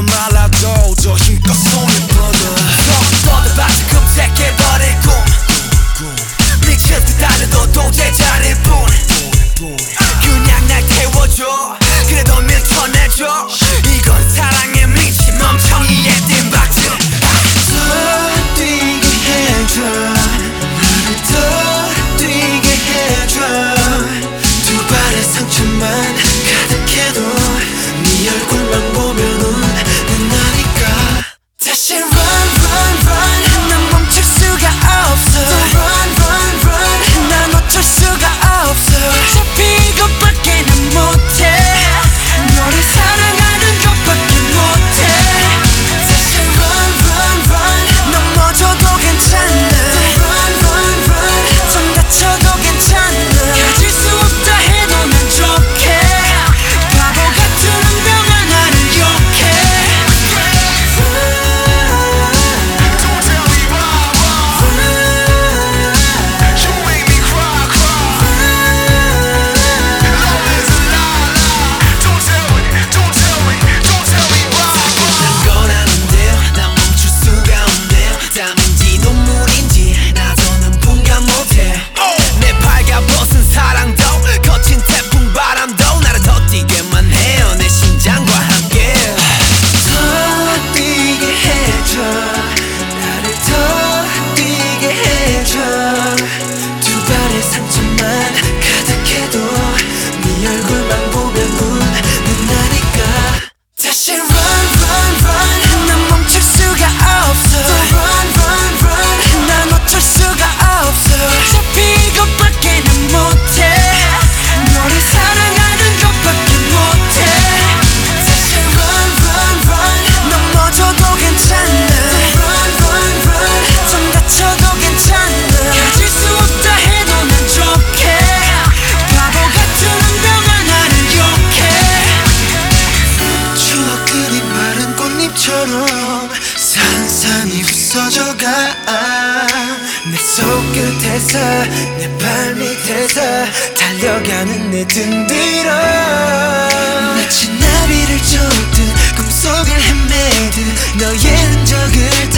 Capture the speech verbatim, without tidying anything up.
말라도 더 힘껏 손을 뻗어 뻗어봐서 검색해버릴 꿈 미칠 듯 달려도 도대체 않을 뿐 그냥 날 태워줘 그래도 밀쳐내줘 이건 사랑에 미친 멍청이의 띵박질 더 뛰게 해줘 나를 더 뛰게 해줘 두 발의 상처만 가득해도 네 얼굴만 보면은 끝나니까 다시 run run run 난 멈출 수가 없어 run run run 난 놓칠 수가 없어 어차피 이것밖에 난 못해 너를 사랑하는 것밖에 못해 다시 run run run 넘어져도 괜찮아 run run run 좀 다쳐도 괜찮아 가질 수 없다 해도 난 좋게 바보 같은 운명아 나를 욕해 산산이 부서져가 내 손끝에서 내 발밑에서 달려가는 내 등 뒤로 마치 나비를 쫓듯 꿈속을 헤매듯 너의 흔적을